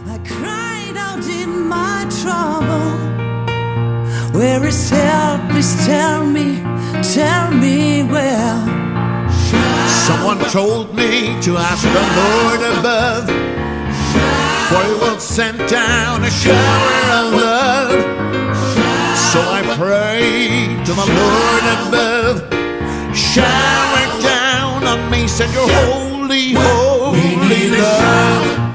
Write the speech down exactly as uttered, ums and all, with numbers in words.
I cried out in my trouble. Where is help? Please tell me, tell me where. Someone told me to ask the Lord above, for he will send down a shower of love. So I pray to the Lord above, shower down on me, send your holy, holy love.